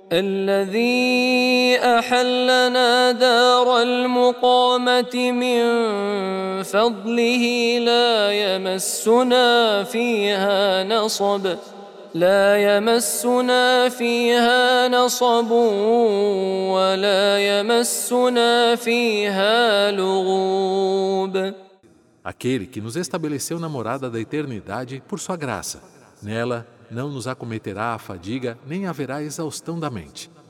الذي أحلنا دار المقامة من فضله لا يمسنا فيها نصب ولا يمسنا فيها لغوب. Aquele que nos estabeleceu na morada da eternidade por sua graça. Nela não nos acometerá a fadiga nem haverá exaustão da mente.